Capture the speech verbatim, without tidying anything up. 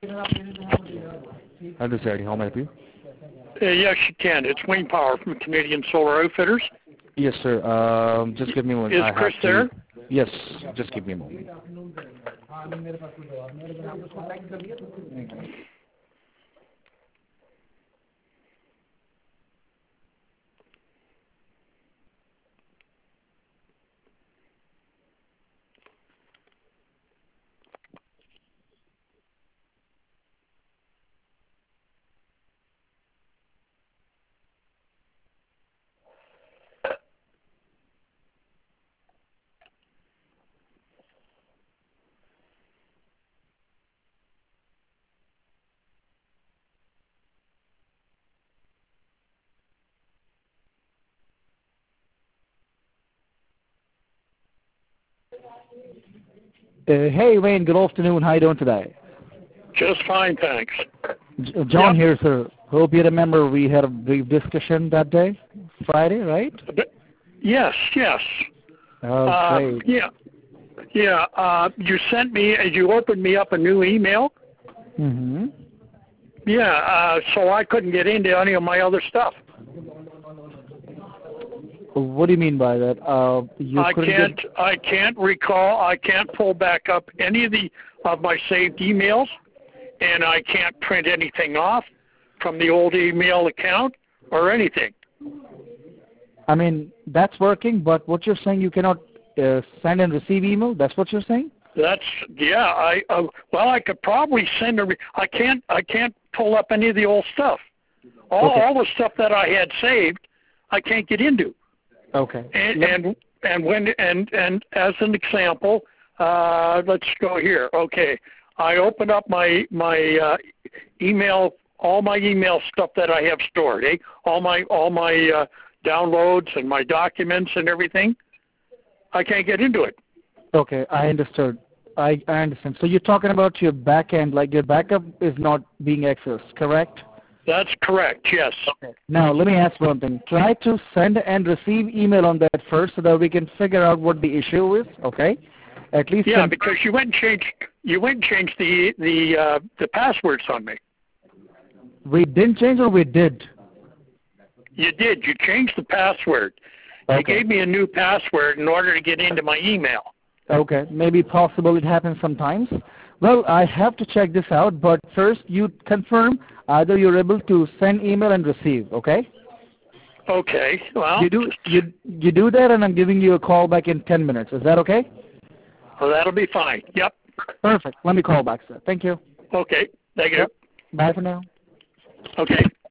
I'll decide. How may I help you? Uh, yes, you can. It's Wayne Power from Canadian Solar Outfitters. Yes, sir. Um, just give me one. Is I Chris have there? to. Yes, just give me a moment. Uh, hey, Wayne. Good afternoon. How you doing today? Just fine, thanks. J- John Yep. here, sir. Hope you remember we had a brief discussion that day, Friday, right? But- Yes, yes. Oh, Uh, great. yeah, yeah. Uh, you sent me, you opened me up a new email. Mm-hmm. Yeah, uh, so I couldn't get into any of my other stuff. What do you mean by that? Uh, you I couldn't can't, get... I can't recall. I can't pull back up any of the of my saved emails, and I can't print anything off from the old email account or anything. I mean, that's working, but what you're saying, you cannot uh, send and receive email? That's what you're saying? That's yeah. I uh, well, I could probably send a. Re- I can't. I can't pull up any of the old stuff. All Okay. all the stuff that I had saved, I can't get into. Okay. And Let- and and when and and as an example, uh, let's go here. Okay, I open up my my uh, email, all my email stuff that I have stored. Eh? All my all my uh, downloads and my documents and everything. I can't get into it. Okay, I understood. I, I understand. So you're talking about your back end, like your backup is not being accessed, correct? That's correct. Yes. Okay. Now, let me ask one thing. Try to send and receive email on that first so that we can figure out what the issue is, okay? At least... Yeah, con- because you went and changed you went and changed the the uh, the passwords on me. we didn't change or we did? You did. You changed the password. You Okay. gave me a new password in order to get into my email. Okay, maybe possible it happens sometimes. Well, I have to check this out, but first you confirm either you're able to send email and receive, okay? Okay. Well, You do you you do that, and I'm giving you a call back in ten minutes. Is that okay? well, that'll be fine. Yep. Perfect. Let me call back, sir. Thank you. Okay. Thank you. Yep. Bye for now. Okay.